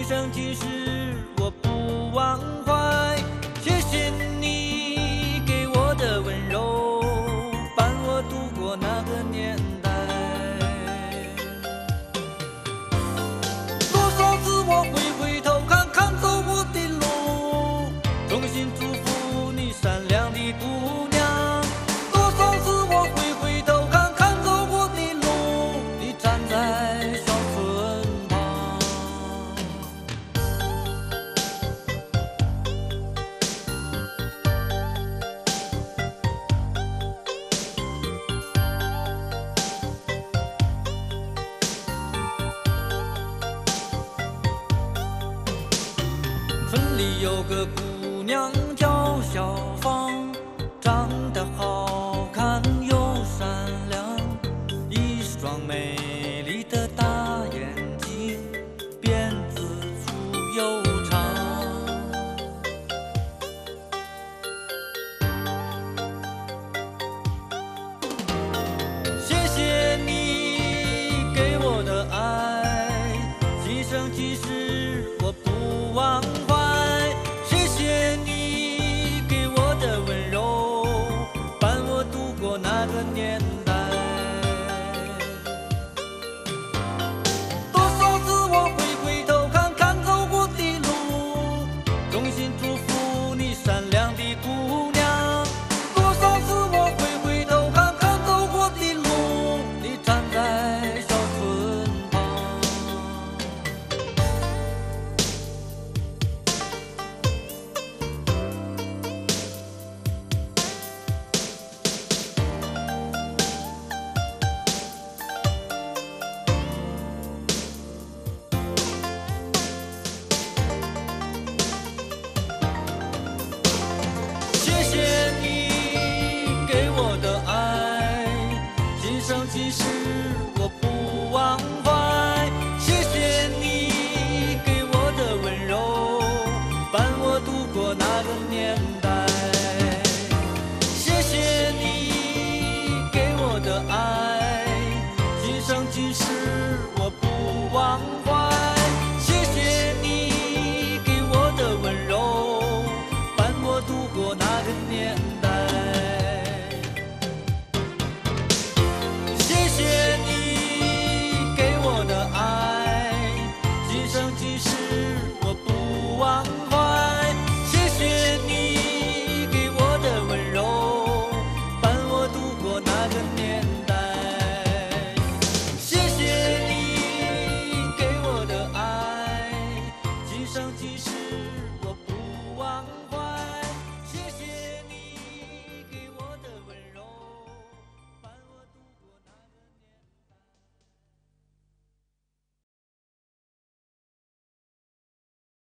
今生今世我不忘怀。谢谢你给我的温柔，伴我度过那个年代。多少次我会回头看看走过的路，衷心祝福你善良的姑娘。多少次我会回头看看走过的路，你站在小村旁。村里有个姑娘叫小芳，长得好看又善良，一双美丽的大眼睛，辫子粗又长。谢谢你给我的爱，今生今世我不忘怀。谢谢你给我的温柔，伴我度过那个年代。多少次我会回头看看走过的路，衷心祝福你善良的姑娘。多少次我会回头看看走过的路，你站在小村旁。谢谢你给我的爱，今生今世我不忘怀。谢谢你给我的温柔，伴我度过那个年代。谢谢你给我的爱，今生今世我不忘怀。